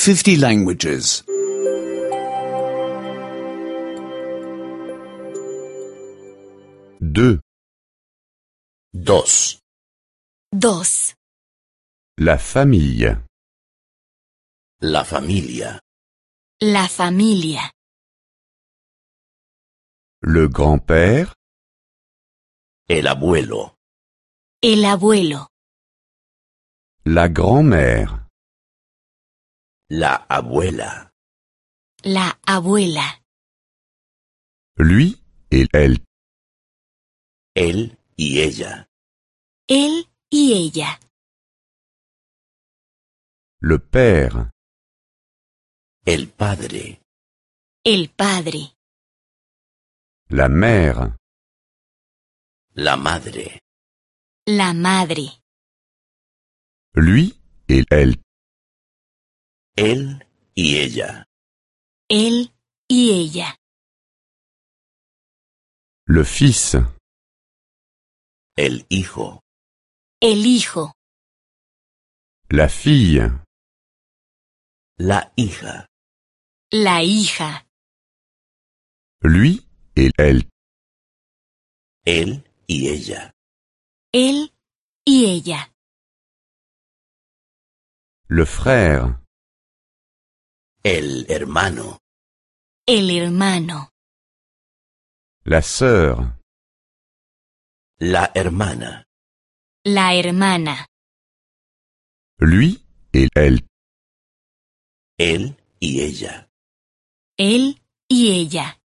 50 languages. 2. Dos. Dos. La famille. La familia. La familia. Le grand-père. El abuelo. El abuelo. La grand-mère. La abuela. La abuela. Lui et elle. Él y ella. Él y ella. Le père. El padre. El padre. La mère. La madre. La madre. Lui et elle. Él y ella. Él y ella. Le fils. El hijo. El hijo. La fille. La hija. La hija. Lui et elle. Él y ella. Él y ella. Le frère. El hermano. El hermano. La sœur. La hermana. La hermana. Lui et elle. Él y ella. Él y ella.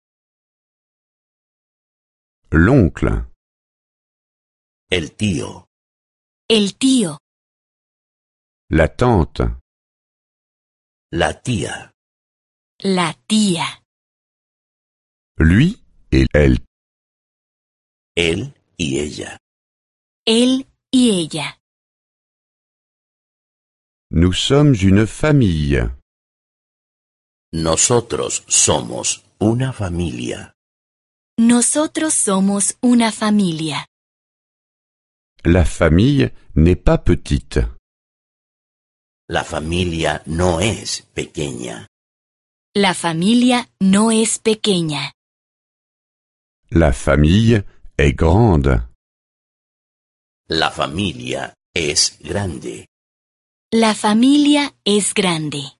L'oncle. El tío. El tío. La tante. La tía. La tía. Lui et elle. Él y ella. Él y ella. Nous sommes une famille. Nosotros somos una familia. Nosotros somos una familia. La famille n'est pas petite. La familia no es pequeña. La familia no es pequeña. La famille est grande. La familia es grande. La familia es grande.